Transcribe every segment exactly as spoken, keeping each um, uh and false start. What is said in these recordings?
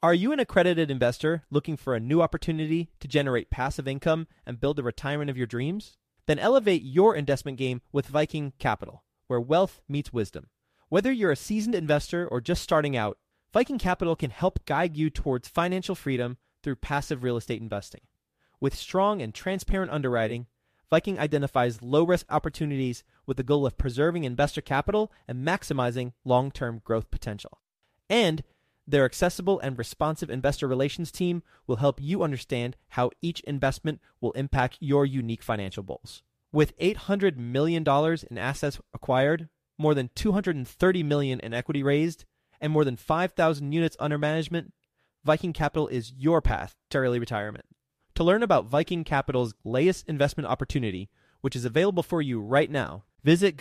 Are you an accredited investor looking for a new opportunity to generate passive income and build the retirement of your dreams? Then elevate your investment game with Viking Capital, where wealth meets wisdom. Whether you're a seasoned investor or just starting out, Viking Capital can help guide you towards financial freedom through passive real estate investing. With strong and transparent underwriting, Viking identifies low-risk opportunities with the goal of preserving investor capital and maximizing long-term growth potential. And their accessible and responsive investor relations team will help you understand how each investment will impact your unique financial goals. With eight hundred million dollars in assets acquired, more than two hundred thirty million dollars in equity raised, and more than five thousand units under management, Viking Capital is your path to early retirement. To learn about Viking Capital's latest investment opportunity, which is available for you right now, visit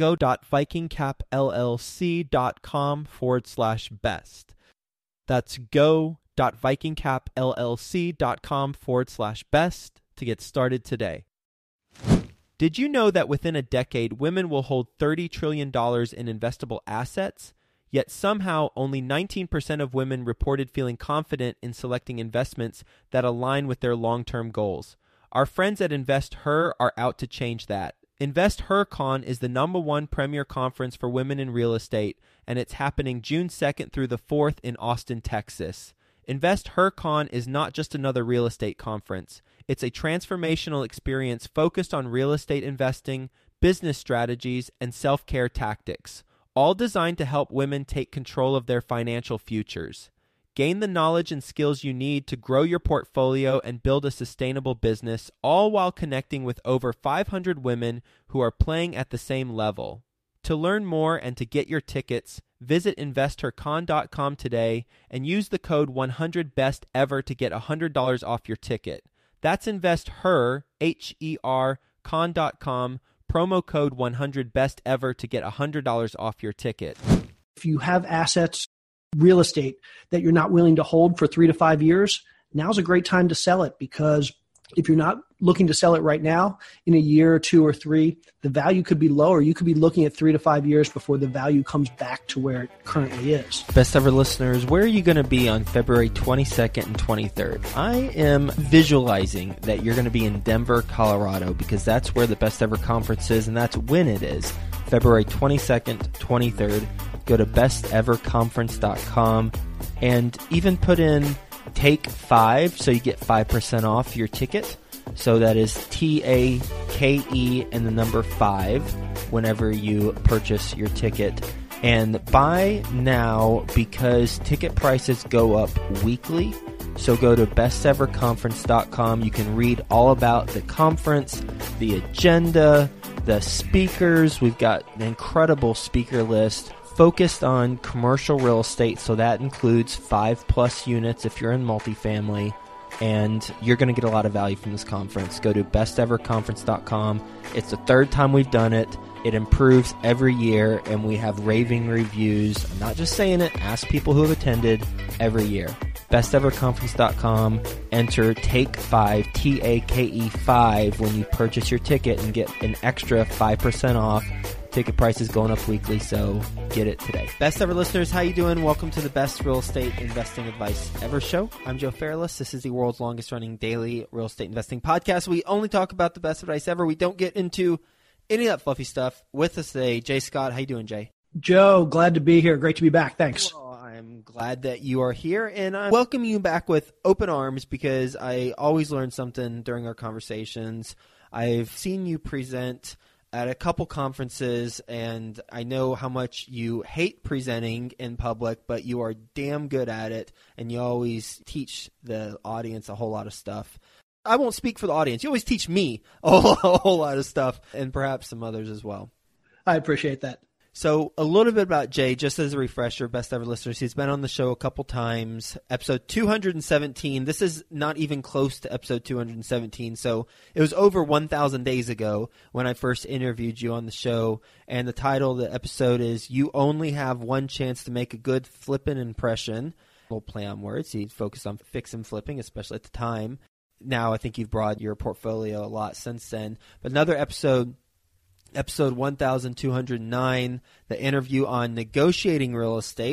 go.vikingcapllc.com forward slash best. That's go.vikingcapllc.com forward slash best to get started today. Did you know that within a decade, women will hold thirty trillion dollars in investable assets? Yet somehow only nineteen percent of women reported feeling confident in selecting investments that align with their long-term goals. Our friends at InvestHer are out to change that. InvestHerCon is the number one premier conference for women in real estate, and it's happening June second through the fourth in Austin, Texas. InvestHerCon is not just another real estate conference. It's a transformational experience focused on real estate investing, business strategies, and self-care tactics, all designed to help women take control of their financial futures. Gain the knowledge and skills you need to grow your portfolio and build a sustainable business, all while connecting with over five hundred women who are playing at the same level. To learn more and to get your tickets, visit investor con dot com today and use the code one hundred best ever to get one hundred dollars off your ticket. That's InvestHer, H E R, con dot com, promo code one hundred best ever to get one hundred dollars off your ticket. If you have assets, real estate that you're not willing to hold for three to five years, now's a great time to sell it, because if you're not looking to sell it right now, in a year or two or three, the value could be lower. You could be looking at three to five years before the value comes back to where it currently is. Best ever listeners, where are you going to be on February twenty-second and twenty-third? I am visualizing that you're going to be in Denver, Colorado, because that's where the Best Ever Conference is, and that's when it is. February twenty-second, twenty-third. Go to best ever conference dot com and even put in take five so you get five percent off your ticket. So that is T A K E and the number five whenever you purchase your ticket. And buy now, because ticket prices go up weekly. So go to best ever conference dot com. You can read all about the conference, the agenda, the speakers. We've got an incredible speaker list focused on commercial real estate, so that includes five plus units if you're in multifamily, and you're going to get a lot of value from this conference. Go to best ever conference dot com. It's the third time we've done it. It improves every year, and we have raving reviews. I'm not just saying it. Ask people who have attended every year. best ever conference dot com. Enter take five, T A K E five, when you purchase your ticket and get an extra five percent off. Ticket prices going up weekly, so get it today. Best ever listeners, how you doing? Welcome to the Best Real Estate Investing Advice Ever show. I'm Joe Fairless. This is the world's longest running daily real estate investing podcast. We only talk about the best advice ever. We don't get into any of that fluffy stuff. With us today, Jay Scott. How you doing, Jay? Joe, glad to be here. Great to be back. Thanks. Well, I'm glad that you are here, and I welcome you back with open arms, because I always learn something during our conversations. I've seen you present at a couple conferences, and I know how much you hate presenting in public, but you are damn good at it, and you always teach the audience a whole lot of stuff. I won't speak for the audience. You always teach me a whole, a whole lot of stuff, and perhaps some others as well. I appreciate that. So a little bit about Jay, just as a refresher, best ever listeners. He's been on the show a couple times. Episode two hundred seventeen. This is not even close to episode two hundred seventeen. So it was over one thousand days ago when I first interviewed you on the show. And the title of the episode is You Only Have One Chance to Make a Good Flippin' Impression. A little play on words. He focused on fix and flipping, especially at the time. Now I think you've broadened your portfolio a lot since then. But another episode... Episode one thousand two hundred nine, the interview on negotiating real estate.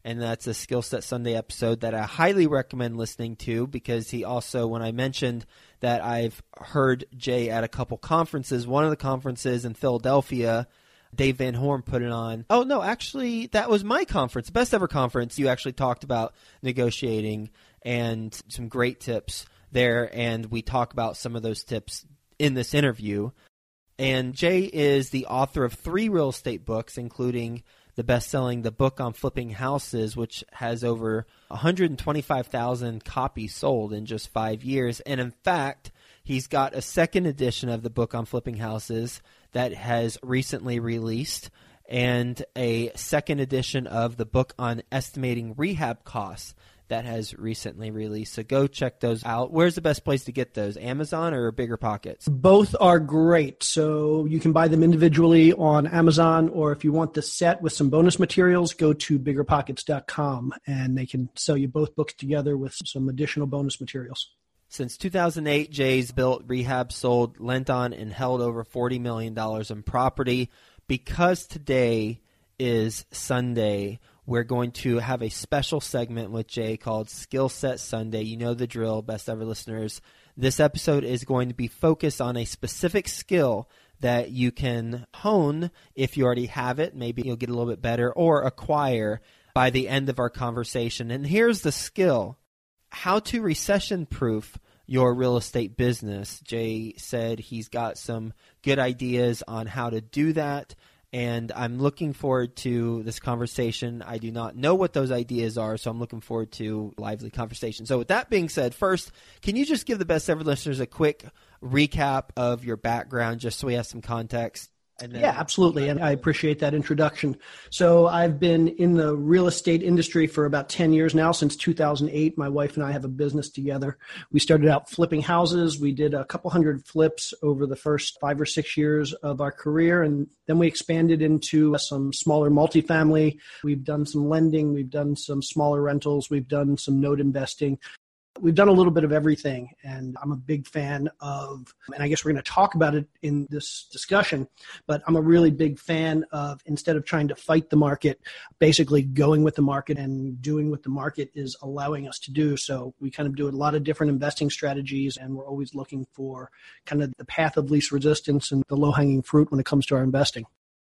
and that's a Skill Set Sunday episode that I highly recommend listening to, because he also, when I mentioned that I've heard Jay at a couple conferences, one of the conferences in Philadelphia, Dave Van Horn put it on. Oh, no, actually, that was my conference, Best Ever Conference. You actually talked about negotiating and some great tips there, and we talk about some of those tips in this interview. And Jay is the author of three real estate books, including the best-selling The Book on Flipping Houses, which has over one hundred twenty-five thousand copies sold in just five years. And in fact, he's got a second edition of The Book on Flipping Houses that has recently released, and a second edition of The Book on Estimating Rehab Costs that has recently released. So go check those out. Where's the best place to get those? Amazon or Bigger Pockets? Both are great. So you can buy them individually on Amazon, or if you want the set with some bonus materials, go to bigger pockets dot com and they can sell you both books together with some additional bonus materials. Since two thousand eight, Jay's built, rehab, sold, lent on, and held over forty million dollars in property. Because today is Sunday, we're going to have a special segment with Jay called Skill Set Sunday. You know the drill, Best Ever listeners. This episode is going to be focused on a specific skill that you can hone if you already have it. Maybe you'll get a little bit better, or acquire by the end of our conversation. And here's the skill: how to recession-proof your real estate business. Jay said he's got some good ideas on how to do that, and I'm looking forward to this conversation. I do not know what those ideas are, so I'm looking forward to lively conversation. So with that being said, first, can you just give the Best Ever listeners a quick recap of your background, just so we have some context? And then- yeah, absolutely. And I appreciate that introduction. So I've been in the real estate industry for about ten years now, since two thousand eight. My wife and I have a business together. We started out flipping houses. We did a couple hundred flips over the first five or six years of our career. And then we expanded into some smaller multifamily. We've done some lending. We've done some smaller rentals. We've done some note investing. We've done a little bit of everything, and I'm a big fan of, and I guess we're going to talk about it in this discussion, but I'm a really big fan of, instead of trying to fight the market, basically going with the market and doing what the market is allowing us to do. So we kind of do a lot of different investing strategies, and we're always looking for kind of the path of least resistance and the low-hanging fruit when it comes to our investing.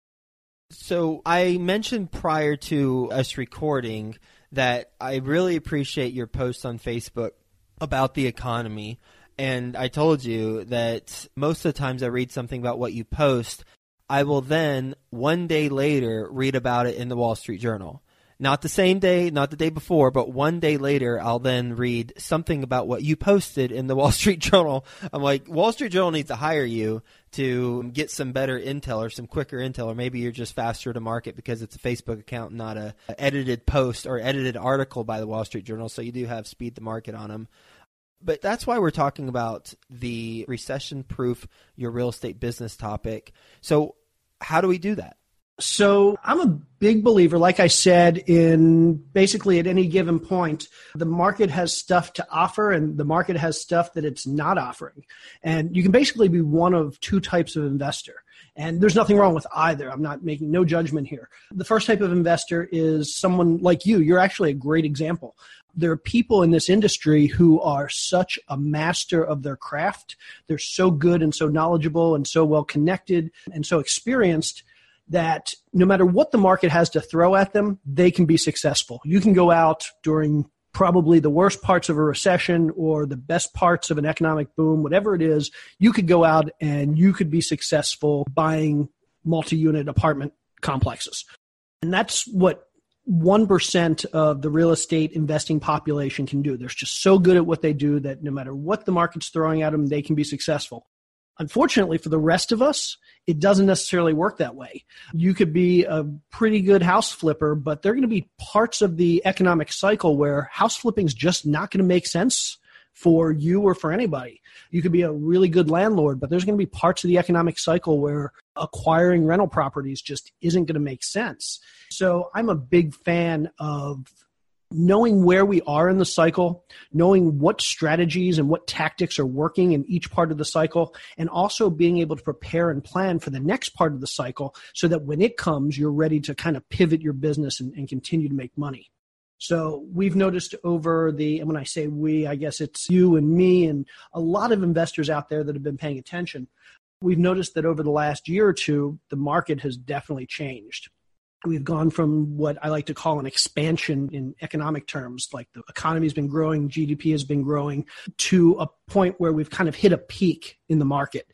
So I mentioned prior to us recording that I really appreciate your post on Facebook about the economy. And I told you that most of the times I read something about what you post, I will then one day later read about it in the Wall Street Journal. Not the same day, not the day before, but one day later, I'll then read something about what you posted in the Wall Street Journal. I'm like, Wall Street Journal needs to hire you to get some better intel or some quicker intel, or maybe you're just faster to market because it's a Facebook account, not a, a edited post or edited article by the Wall Street Journal. So you do have speed to market on them. But that's why we're talking about the recession-proof your real estate business topic. So how do we do that? So I'm a big believer, like I said, in basically at any given point, the market has stuff to offer and the market has stuff that it's not offering. And you can basically be one of two types of investor. And there's nothing wrong with either. I'm not making no judgment here. The first type of investor is someone like you. You're actually a great example. There are people in this industry who are such a master of their craft. They're so good and so knowledgeable and so well connected and so experienced that no matter what the market has to throw at them, they can be successful. You can go out during probably the worst parts of a recession or the best parts of an economic boom, whatever it is, you could go out and you could be successful buying multi-unit apartment complexes. And that's what one percent of the real estate investing population can do. They're just so good at what they do that no matter what the market's throwing at them, they can be successful. Unfortunately, for the rest of us, it doesn't necessarily work that way. You could be a pretty good house flipper, but there are going to be parts of the economic cycle where house flipping is just not going to make sense for you or for anybody. You could be a really good landlord, but there's going to be parts of the economic cycle where acquiring rental properties just isn't going to make sense. So I'm a big fan of knowing where we are in the cycle, knowing what strategies and what tactics are working in each part of the cycle, and also being able to prepare and plan for the next part of the cycle so that when it comes, you're ready to kind of pivot your business and, and continue to make money. So we've noticed over the, and when I say we, I guess it's you and me and a lot of investors out there that have been paying attention. We've noticed that over the last year or two, the market has definitely changed. We've gone from what I like to call an expansion in economic terms, like the economy has been growing, G D P has been growing, to a point where we've kind of hit a peak in the market.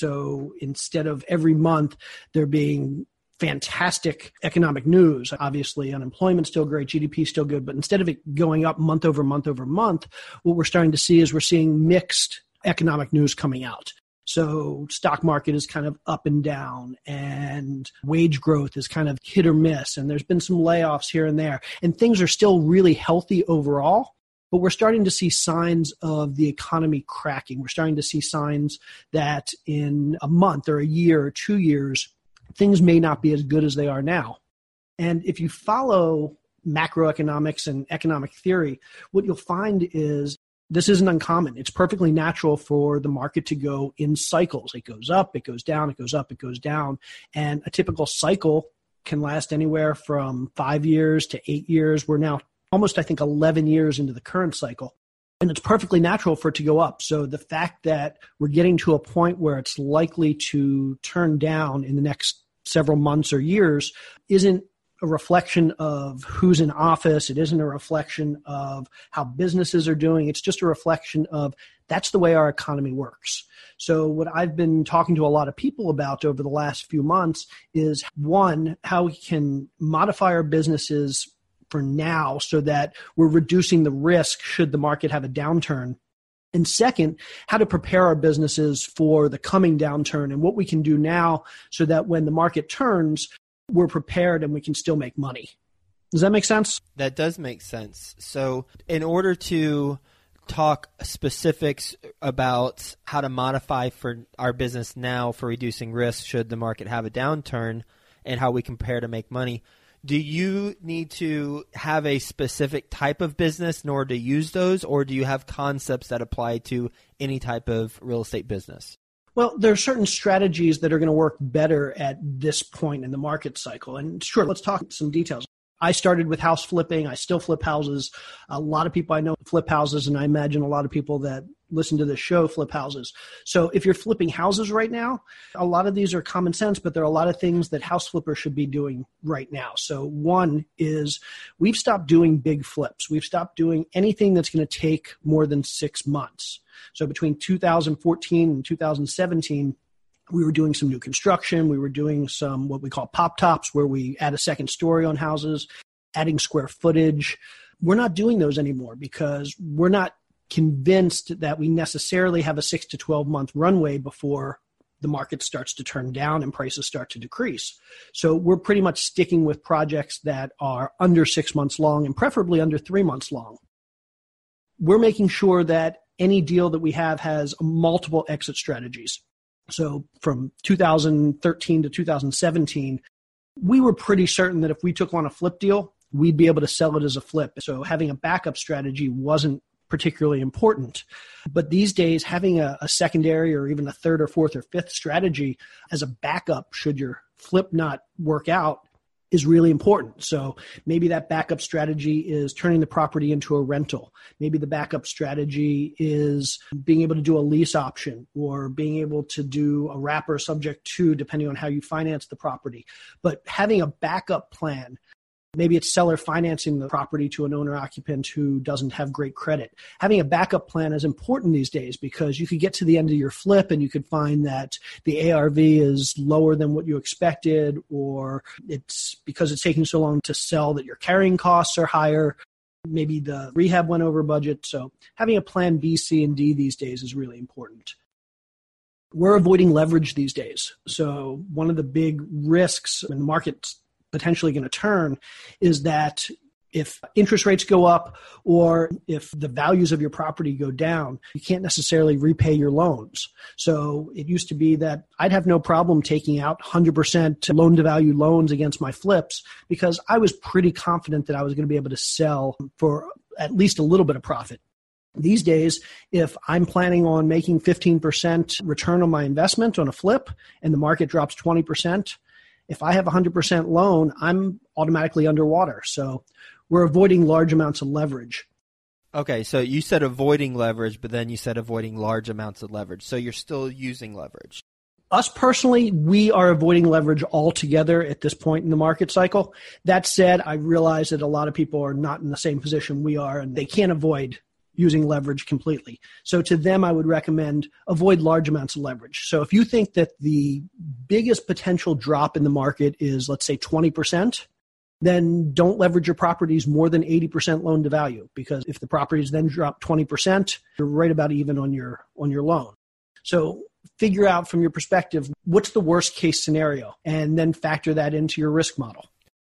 So instead of every month there being fantastic economic news, obviously unemployment's still great, G D P is still good, but instead of it going up month over month over month, what we're starting to see is we're seeing mixed economic news coming out. So stock market is kind of up and down, and wage growth is kind of hit or miss, and there's been some layoffs here and there, and things are still really healthy overall. But we're starting to see signs of the economy cracking. We're starting to see signs that in a month or a year or two years, things may not be as good as they are now. And if you follow macroeconomics and economic theory, what you'll find is this isn't uncommon. It's perfectly natural for the market to go in cycles. It goes up, it goes down, it goes up, it goes down. And a typical cycle can last anywhere from five years to eight years. We're now almost, I think, eleven years into the current cycle. And it's perfectly natural for it to go up. So the fact that we're getting to a point where it's likely to turn down in the next several months or years isn't a reflection of who's in office. It isn't a reflection of how businesses are doing. It's just a reflection of that's the way our economy works. So what I've been talking to a lot of people about over the last few months is, one, how we can modify our businesses for now so that we're reducing the risk should the market have a downturn. And second, how to prepare our businesses for the coming downturn and what we can do now so that when the market turns, we're prepared and we can still make money. Does that make sense? That does make sense. So in order to talk specifics about how to modify for our business now for reducing risk should the market have a downturn and how we compare to make money, do you need to have a specific type of business in order to use those, or do you have concepts that apply to any type of real estate business? Well, there are certain strategies that are going to work better at this point in the market cycle. And sure, let's talk some details. I started with house flipping. I still flip houses. A lot of people I know flip houses, and I imagine a lot of people that listen to this show flip houses. So if you're flipping houses right now, a lot of these are common sense, but there are a lot of things that house flippers should be doing right now. So one is we've stopped doing big flips. We've stopped doing anything that's going to take more than six months. So between two thousand fourteen and two thousand seventeen, we were doing some new construction. We were doing some what we call pop tops, where we add a second story on houses, adding square footage. We're not doing those anymore because we're not convinced that we necessarily have a six to twelve month runway before the market starts to turn down and prices start to decrease. So we're pretty much sticking with projects that are under six months long and preferably under three months long. We're making sure that any deal that we have has multiple exit strategies. So from two thousand thirteen to two thousand seventeen, we were pretty certain that if we took on a flip deal, we'd be able to sell it as a flip. So having a backup strategy wasn't particularly important. But these days, having a, a secondary or even a third or fourth or fifth strategy as a backup should your flip not work out is really important. So maybe that backup strategy is turning the property into a rental. Maybe the backup strategy is being able to do a lease option or being able to do a wrapper subject to, depending on how you finance the property. But having a backup plan, maybe it's seller financing the property to an owner-occupant who doesn't have great credit. Having a backup plan is important these days because you could get to the end of your flip and you could find that the A R V is lower than what you expected, or it's because it's taking so long to sell that your carrying costs are higher. Maybe the rehab went over budget. So having a plan B, C, and D these days is really important. We're avoiding leverage these days. So one of the big risks when the market's potentially going to turn is that if interest rates go up or if the values of your property go down, you can't necessarily repay your loans. So it used to be that I'd have no problem taking out one hundred percent loan to value loans against my flips because I was pretty confident that I was going to be able to sell for at least a little bit of profit. These days, if I'm planning on making fifteen percent return on my investment on a flip and the market drops twenty percent, if I have a one hundred percent loan, I'm automatically underwater. So We're avoiding large amounts of leverage. Okay, so you said avoiding leverage, but then you said avoiding large amounts of leverage. So you're still using leverage. Us personally, we are avoiding leverage altogether at this point in the market cycle. That said, I realize that a lot of people are not in the same position we are, and they can't avoid using leverage completely. So to them, I would recommend avoid large amounts of leverage. So if you think that the biggest potential drop in the market is, let's say, twenty percent, then don't leverage your properties more than eighty percent loan to value, because if the properties then drop twenty percent, you're right about even on your on your loan. So figure out from your perspective, what's the worst case scenario, and then factor that into your risk model.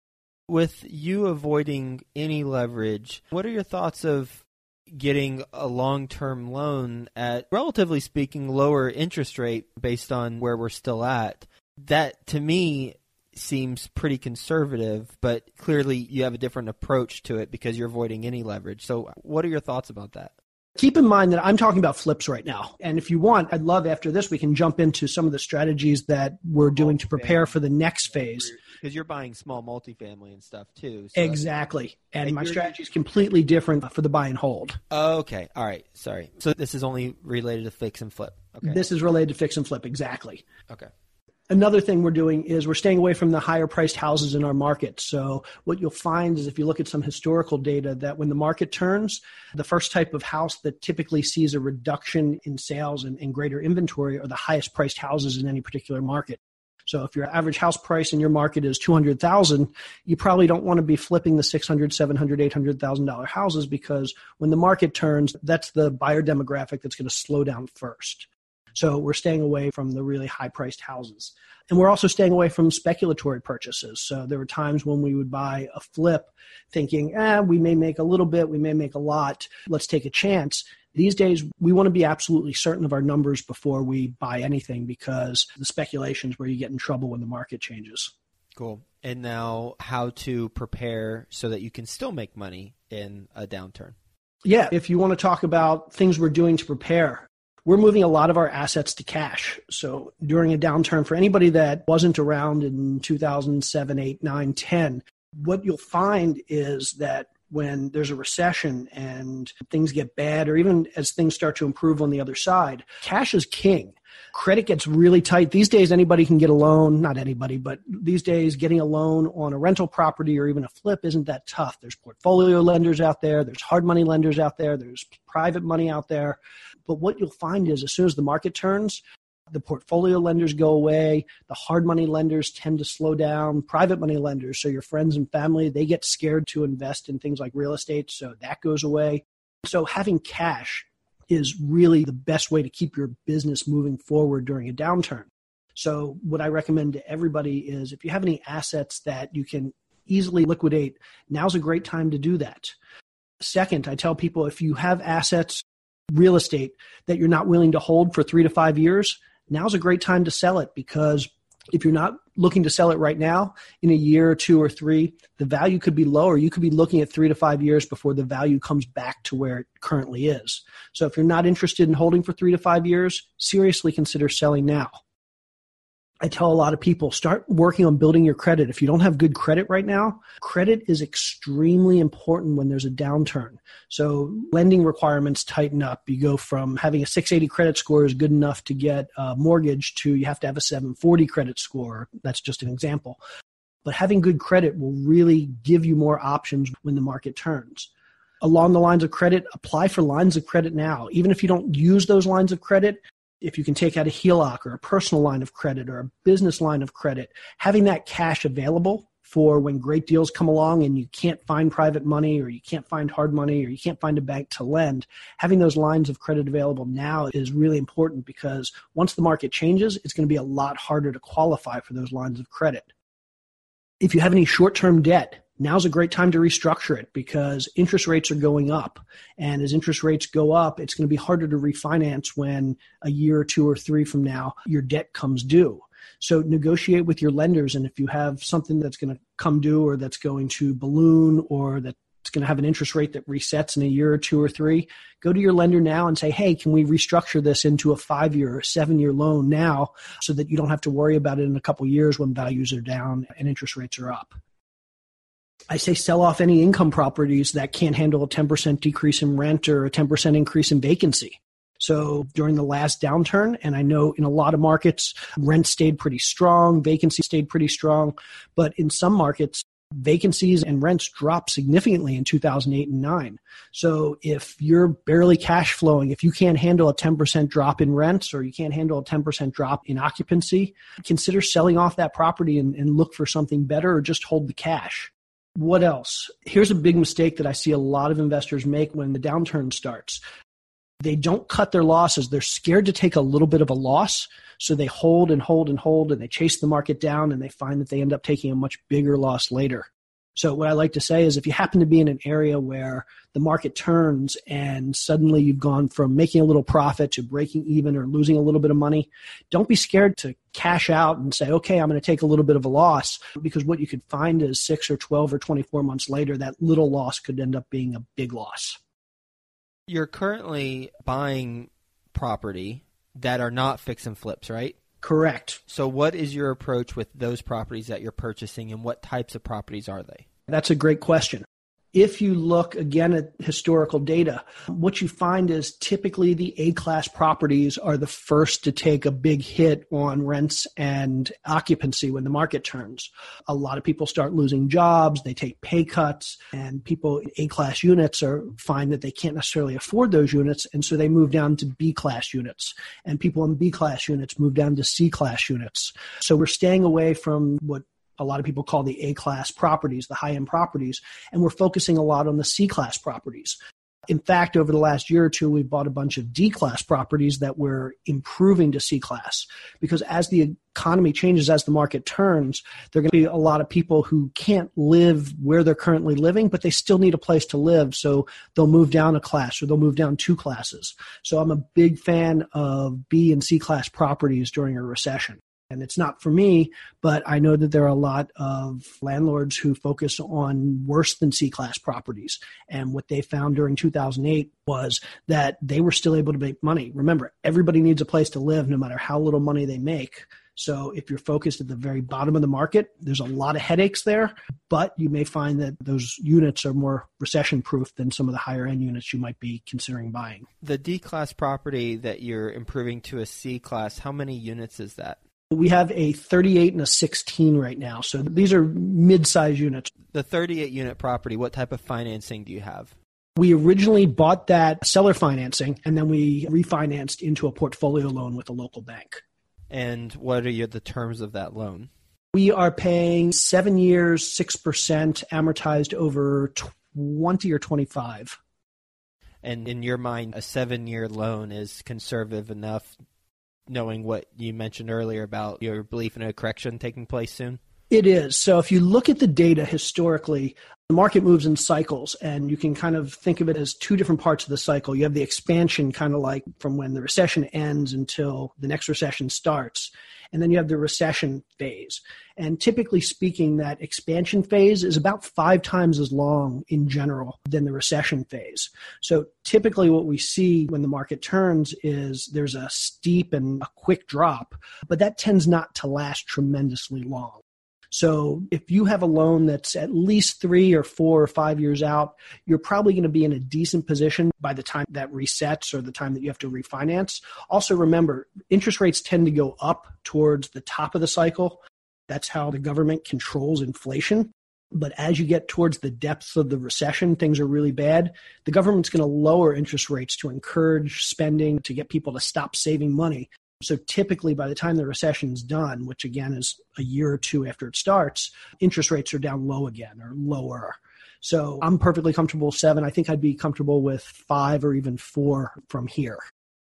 With you avoiding any leverage, what are your thoughts of getting a long-term loan at, relatively speaking, lower interest rate based on where we're still at? That, to me, seems pretty conservative, but clearly you have a different approach to it because you're avoiding any leverage. So what are your thoughts about that? Keep in mind that I'm talking about flips right now. And if you want, I'd love after this, we can jump into some of the strategies that we're doing to prepare for the next phase. Because you're buying small multifamily and stuff too. So exactly. And, and my you're... strategy is completely different for the buy and hold. Okay. All right. Sorry. So this is only related to fix and flip. Okay. This is related to fix and flip. Exactly. Okay. Another thing we're doing is we're staying away from the higher priced houses in our market. So what you'll find is if you look at some historical data that when the market turns, the first type of house that typically sees a reduction in sales and, and greater inventory are the highest priced houses in any particular market. So if your average house price in your market is two hundred thousand dollars, you probably don't want to be flipping the six hundred thousand dollars, seven hundred thousand dollars, eight hundred thousand dollars houses, because when the market turns, that's the buyer demographic that's going to slow down first. So we're staying away from the really high-priced houses. And we're also staying away from speculatory purchases. So there were times when we would buy a flip thinking, eh, we may make a little bit, we may make a lot, let's take a chance. These days, we want to be absolutely certain of our numbers before we buy anything, because the speculation is where you get in trouble when the market changes. Cool. And now how to prepare so that you can still make money in a downturn. Yeah, if you want to talk about things we're doing to prepare, we're moving a lot of our assets to cash. So during a downturn, for anybody that wasn't around in two thousand seven, eight, nine, ten, what you'll find is that when there's a recession and things get bad, or even as things start to improve on the other side, cash is king. Credit gets really tight. These days, anybody can get a loan. Not anybody, but these days, getting a loan on a rental property or even a flip isn't that tough. There's portfolio lenders out there. There's hard money lenders out there. There's private money out there. But what you'll find is as soon as the market turns, the portfolio lenders go away. The hard money lenders tend to slow down. Private money lenders, so your friends and family, they get scared to invest in things like real estate, so that goes away. So having cash is really the best way to keep your business moving forward during a downturn. So what I recommend to everybody is if you have any assets that you can easily liquidate, now's a great time to do that. Second, I tell people if you have assets, real estate that you're not willing to hold for three to five years, now's a great time to sell it, because if you're not looking to sell it right now, in a year or two or three, the value could be lower. You could be looking at three to five years before the value comes back to where it currently is. So if you're not interested in holding for three to five years, seriously consider selling now. I tell a lot of people, start working on building your credit. If you don't have good credit right now, credit is extremely important when there's a downturn. So lending requirements tighten up. You go from having a six eighty credit score is good enough to get a mortgage to you have to have a seven forty credit score. That's just an example. But having good credit will really give you more options when the market turns. Along the lines of credit, apply for lines of credit now. Even if you don't use those lines of credit, if you can take out a H E L O C or a personal line of credit or a business line of credit, having that cash available for when great deals come along and you can't find private money or you can't find hard money or you can't find a bank to lend, having those lines of credit available now is really important, because once the market changes, it's going to be a lot harder to qualify for those lines of credit. If you have any short-term debt, now's a great time to restructure it, because interest rates are going up. And as interest rates go up, it's going to be harder to refinance when a year or two or three from now, your debt comes due. So negotiate with your lenders. And if you have something that's going to come due or that's going to balloon or that's going to have an interest rate that resets in a year or two or three, go to your lender now and say, hey, can we restructure this into a five-year or seven-year loan now so that you don't have to worry about it in a couple of years when values are down and interest rates are up. I say sell off any income properties that can't handle a ten percent decrease in rent or a ten percent increase in vacancy. So during the last downturn, and I know in a lot of markets, rent stayed pretty strong, vacancy stayed pretty strong, but in some markets, vacancies and rents dropped significantly in two thousand eight and nine. So if you're barely cash flowing, if you can't handle a ten percent drop in rents or you can't handle a ten percent drop in occupancy, consider selling off that property and, and look for something better or just hold the cash. What else? Here's a big mistake that I see a lot of investors make when the downturn starts. They don't cut their losses. They're scared to take a little bit of a loss. So they hold and hold and hold and they chase the market down and they find that they end up taking a much bigger loss later. So what I like to say is if you happen to be in an area where the market turns and suddenly you've gone from making a little profit to breaking even or losing a little bit of money, don't be scared to cash out and say, okay, I'm going to take a little bit of a loss, because what you could find is six or twelve or twenty-four months later, that little loss could end up being a big loss. You're currently buying property that are not fix and flips, right? Correct. So what is your approach with those properties that you're purchasing, and what types of properties are they? That's a great question. If you look again at historical data, what you find is typically the A-class properties are the first to take a big hit on rents and occupancy when the market turns. A lot of people start losing jobs, they take pay cuts, and people in A-class units are find that they can't necessarily afford those units, and so they move down to B-class units. And people in B-class units move down to C-class units. So we're staying away from what a lot of people call the A-class properties, the high-end properties, and we're focusing a lot on the C-class properties. In fact, over the last year or two, we've bought a bunch of D-class properties that we're improving to C-class, because as the economy changes, as the market turns, there are going to be a lot of people who can't live where they're currently living, but they still need a place to live, so they'll move down a class or they'll move down two classes. So I'm a big fan of B and C-class properties during a recession. And it's not for me, but I know that there are a lot of landlords who focus on worse than C-class properties. And what they found during two thousand eight was that they were still able to make money. Remember, everybody needs a place to live no matter how little money they make. So if you're focused at the very bottom of the market, there's a lot of headaches there, but you may find that those units are more recession-proof than some of the higher-end units you might be considering buying. The D-class property that you're improving to a C-class, how many units is that? We have a thirty-eight and a sixteen right now. So these are mid-size units. The thirty-eight unit property, what type of financing do you have? We originally bought that seller financing, and then we refinanced into a portfolio loan with a local bank. And what are your, the terms of that loan? We are paying seven years, six percent amortized over twenty or twenty-five. And in your mind, a seven-year loan is conservative enough, knowing what you mentioned earlier about your belief in a correction taking place soon? It is. So if you look at the data historically, the market moves in cycles, and you can kind of think of it as two different parts of the cycle. You have the expansion, kind of like from when the recession ends until the next recession starts. And then you have the recession phase. And typically speaking, that expansion phase is about five times as long in general than the recession phase. So typically what we see when the market turns is there's a steep and a quick drop, but that tends not to last tremendously long. So if you have a loan that's at least three or four or five years out, you're probably going to be in a decent position by the time that resets or the time that you have to refinance. Also remember, interest rates tend to go up towards the top of the cycle. That's how the government controls inflation. But as you get towards the depths of the recession, things are really bad. The government's going to lower interest rates to encourage spending, to get people to stop saving money. So typically by the time the recession's done, which again is a year or two after it starts, interest rates are down low again or lower. So I'm perfectly comfortable with seven. I think I'd be comfortable with five or even four from here.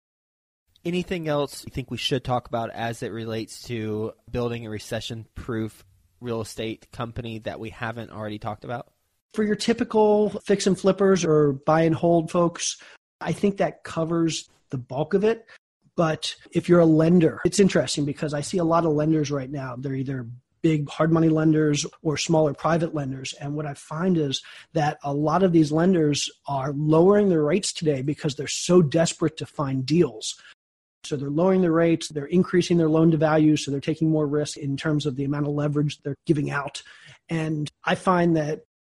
Anything else you think we should talk about as it relates to building a recession-proof real estate company that we haven't already talked about? For your typical fix and flippers or buy and hold folks, I think that covers the bulk of it. But if you're a lender, it's interesting because I see a lot of lenders right now. They're either big hard money lenders or smaller private lenders. And what I find is that a lot of these lenders are lowering their rates today because they're so desperate to find deals. So they're lowering their rates, they're increasing their loan to value, so they're taking more risk in terms of the amount of leverage they're giving out. And I find that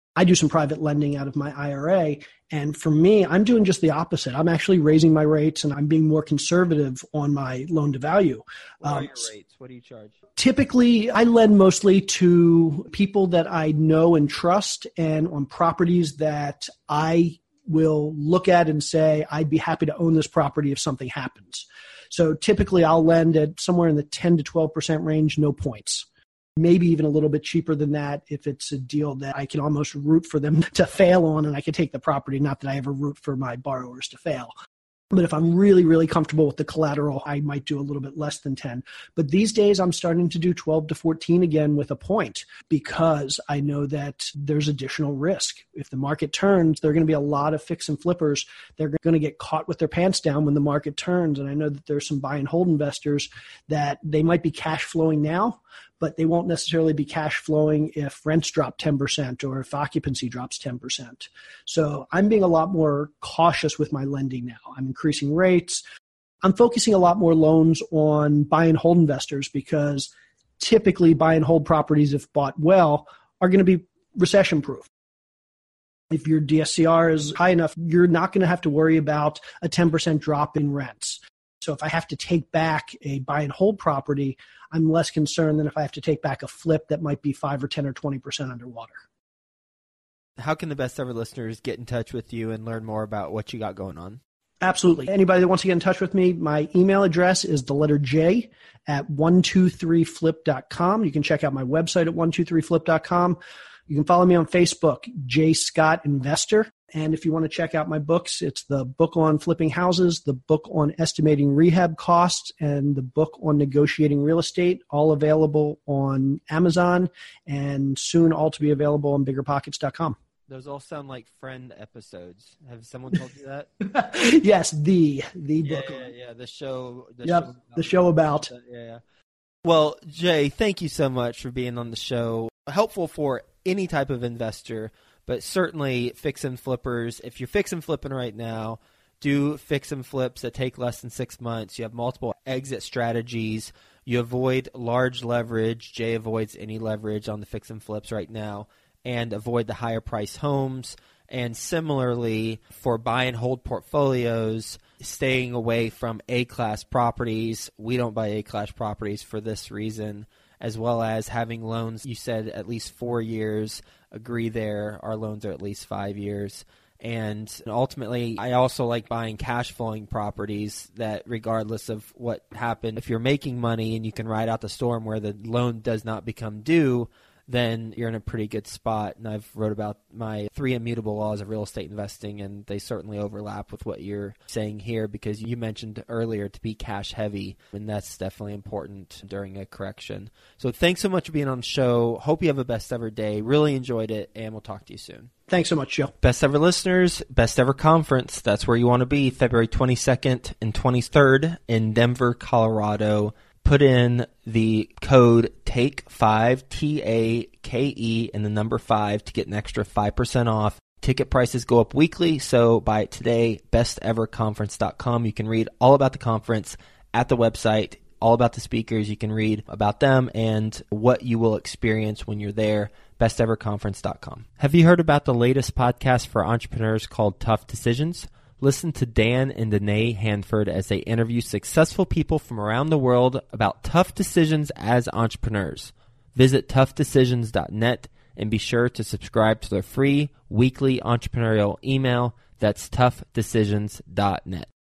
I do some private lending out of my I R A. And for me, I'm doing just the opposite. I'm actually raising my rates and I'm being more conservative on my loan to value. What are um, your rates? What do you charge? Typically, I lend mostly to people that I know and trust and on properties that I will look at and say, I'd be happy to own this property if something happens. So typically, I'll lend at somewhere in the ten to twelve percent range, no points. Maybe even a little bit cheaper than that if it's a deal that I can almost root for them to fail on and I can take the property, not that I ever root for my borrowers to fail. But if I'm really, really comfortable with the collateral, I might do a little bit less than ten. But these days, I'm starting to do twelve to fourteen again with a point because I know that there's additional risk. If the market turns, there are going to be a lot of fix and flippers. They're going to get caught with their pants down when the market turns. And I know that there's some buy and hold investors that they might be cash flowing now, but they won't necessarily be cash flowing if rents drop ten percent or if occupancy drops ten percent. So I'm being a lot more cautious with my lending now. I'm increasing rates. I'm focusing a lot more loans on buy and hold investors because typically buy and hold properties, if bought well, are going to be recession proof. If your D S C R is high enough, you're not going to have to worry about a ten percent drop in rents. So if I have to take back a buy and hold property, I'm less concerned than if I have to take back a flip that might be five or ten or twenty percent underwater. How can the Best Ever listeners get in touch with you and learn more about what you got going on? Absolutely. Anybody that wants to get in touch with me, my email address is the letter J at one two three flip dot com. You can check out my website at one two three flip dot com. You can follow me on Facebook, J Scott Investor. And if you want to check out my books, it's the book on flipping houses, the book on estimating rehab costs, and the book on negotiating real estate, all available on Amazon and soon all to be available on bigger pockets dot com. Those all sound like Friend episodes. Have someone told you that? Yes, the the yeah, book. Yeah, yeah, the show. The yep, show the show about. Yeah, yeah. Well, Jay, thank you so much for being on the show. Helpful for any type of investor, but certainly fix and flippers. If you're fix and flipping right now, do fix and flips that take less than six months. You have multiple exit strategies. You avoid large leverage. Jay avoids any leverage on the fix and flips right now, and avoid the higher price homes. And similarly, for buy and hold portfolios, staying away from A-class properties. We don't buy A-class properties for this reason, as well as having loans. You said at least four years. Agree there. Our loans are at least five years. And ultimately, I also like buying cash flowing properties that regardless of what happened, if you're making money and you can ride out the storm where the loan does not become due, then you're in a pretty good spot. And I've wrote about my three immutable laws of real estate investing, and they certainly overlap with what you're saying here because you mentioned earlier to be cash heavy, and that's definitely important during a correction. So thanks so much for being on the show. Hope you have a best ever day. Really enjoyed it, and we'll talk to you soon. Thanks so much, Joe. Best Ever listeners, Best Ever Conference. That's where you want to be, February twenty-second and twenty-third in Denver, Colorado. Put in the code take five, T A K E, and the number five to get an extra five percent off. Ticket prices go up weekly, so buy it today, best ever conference dot com. You can read all about the conference at the website, all about the speakers. You can read about them and what you will experience when you're there, best ever conference dot com. Have you heard about the latest podcast for entrepreneurs called Tough Decisions? Listen to Dan and Danae Hanford as they interview successful people from around the world about tough decisions as entrepreneurs. Visit tough decisions dot net and be sure to subscribe to their free weekly entrepreneurial email. That's tough decisions dot net.